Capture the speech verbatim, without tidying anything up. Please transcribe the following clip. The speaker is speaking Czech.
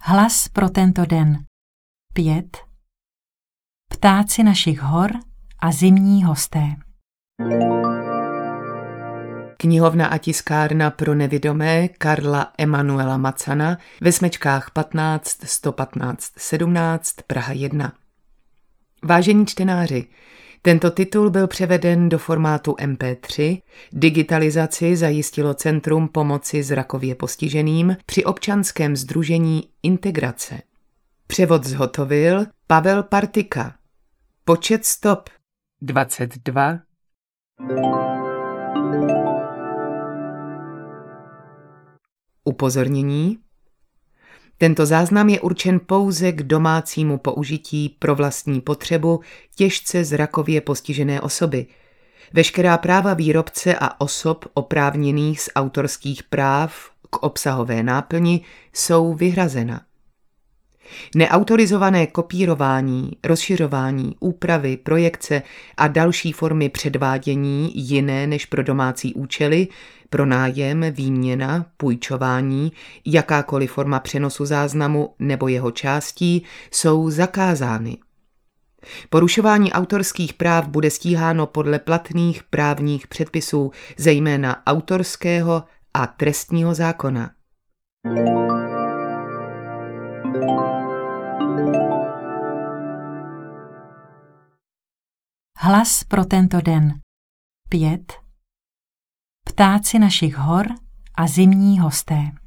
Hlas pro tento den. Pět. Ptáci našich hor a zimní hosté. Knihovna a tiskárna pro nevidomé Karla Emanuela Macana ve smečkách patnáct sto patnáct sedmnáct Praha jedna. Vážení čtenáři, tento titul byl převeden do formátu em pé tři, digitalizaci zajistilo Centrum pomoci zrakově postiženým při občanském sdružení Integrace. Převod zhotovil Pavel Partika. Počet stop dvacet dva. Upozornění. Tento záznam je určen pouze k domácímu použití pro vlastní potřebu těžce zrakově postižené osoby. Veškerá práva výrobce a osob oprávněných z autorských práv k obsahové náplni jsou vyhrazena. Neautorizované kopírování, rozšiřování, úpravy, projekce a další formy předvádění jiné než pro domácí účely, pronájem, výměna, půjčování, jakákoliv forma přenosu záznamu nebo jeho částí jsou zakázány. Porušování autorských práv bude stíháno podle platných právních předpisů, zejména autorského a trestního zákona. Hlas pro tento den. Pět. Ptáci našich hor a zimní hosté.